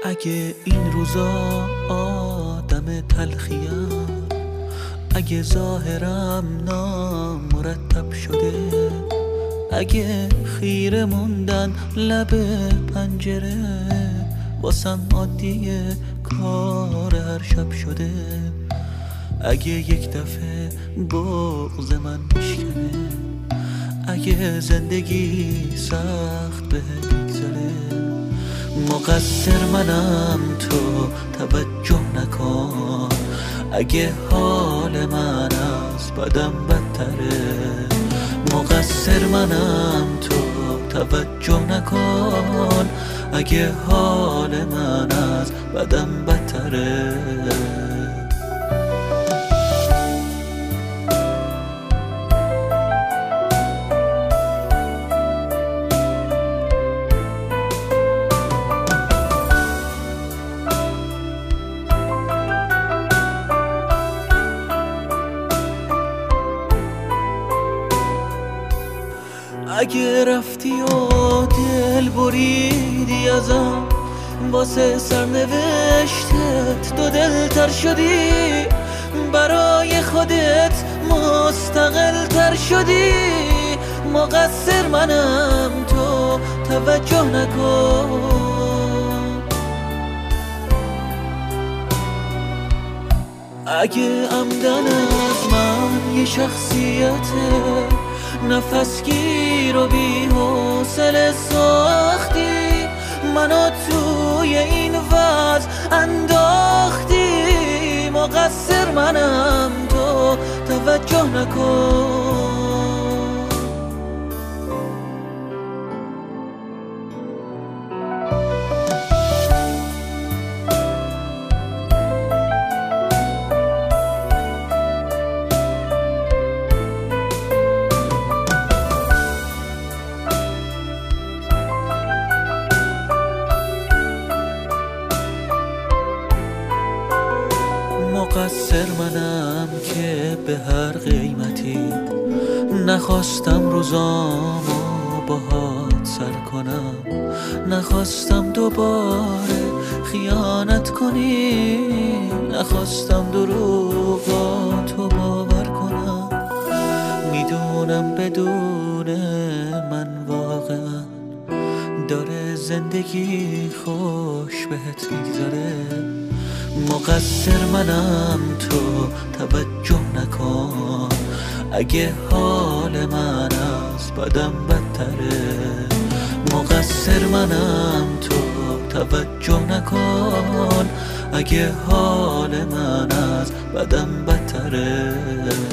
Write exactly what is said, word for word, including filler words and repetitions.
اگه این روزا آدم تلخیم، اگه ظاهرم نامرتب شده، اگه خیره موندن لب پنجره واسم عادیه کار هر شب شده، اگه یک دفعه بغض من میشکنه، اگه زندگی سخت به میگذره، مقصر منم تو توجه نکن، اگه حال من از بدم بدتره، مقصر منم تو توجه نکن، اگه حال من از بدم بدتره. اگه رفتی و دل بریدی ازم، واسه سرنوشتت دو دل تر شدی، برای خودت مستقل تر شدی، مقصر منم تو توجه نکن، اگه عمدن از من یه شخصیته نفس گیر و بی حوصله ساختی، منو توی این وضع انداختی، مقصر منم تو توجه نکن. مقصر منم که به هر قیمتی نخواستم روزامو باهات سر کنم، نخواستم دوباره خیانت کنی، نخواستم دروغاتو باور کنم، میدونم بدون من واقعا داره زندگی خوش بهت میگذره، مقصر منم تو توجه نکن، اگه حال من از بدم بدتره، مقصر منم تو توجه نکن، اگه حال من از بدم بدتره.